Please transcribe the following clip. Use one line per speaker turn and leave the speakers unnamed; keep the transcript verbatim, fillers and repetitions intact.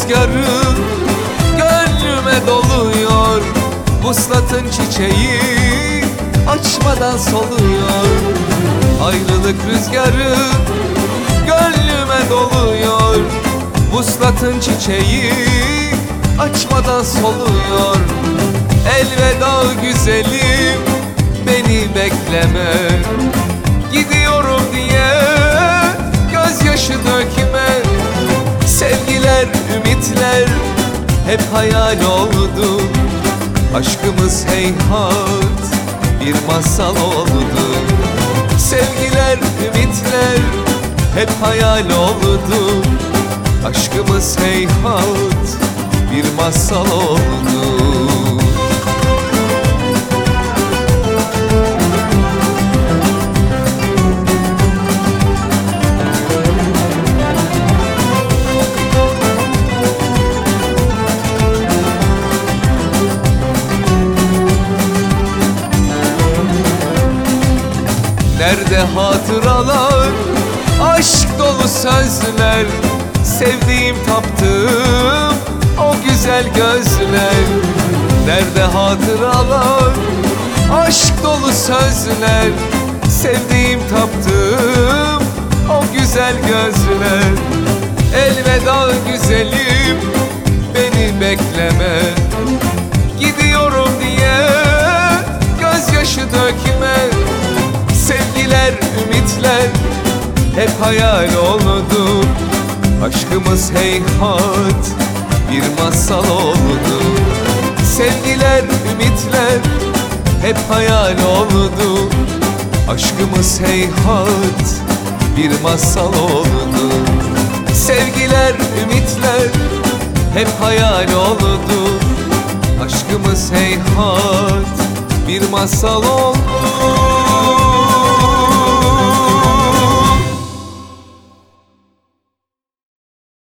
rüzgarı gönlüme doluyor. Vuslatın çiçeği açmadan soluyor. Ayrılık rüzgarı gönlüme doluyor. Vuslatın çiçeği açmadan soluyor. Elveda güzelim, beni bekleme. Gidiyorum diye gözyaşı dökme. Sevgiler, ümitler hep hayal oldu. Aşkımız heyhat bir masal oldu. Sevgiler, ümitler hep hayal oldu. Aşkımız heyhat bir masal oldu. Nerede hatıralar, aşk dolu sözler, sevdiğim taptığım o güzel gözler. Nerede hatıralar, aşk dolu sözler, sevdiğim taptığım o güzel gözler. Elveda güzelim, beni bekleme. Gidiyorum diye gözyaşı dökme. Sevgiler, ümitler hep hayal oldu. Aşkımız heyhat bir masal oldu. Sevgiler, ümitler hep hayal oldu. Aşkımız heyhat bir masal oldu. Sevgiler, ümitler hep hayal oldu. Aşkımız heyhat bir masal oldu.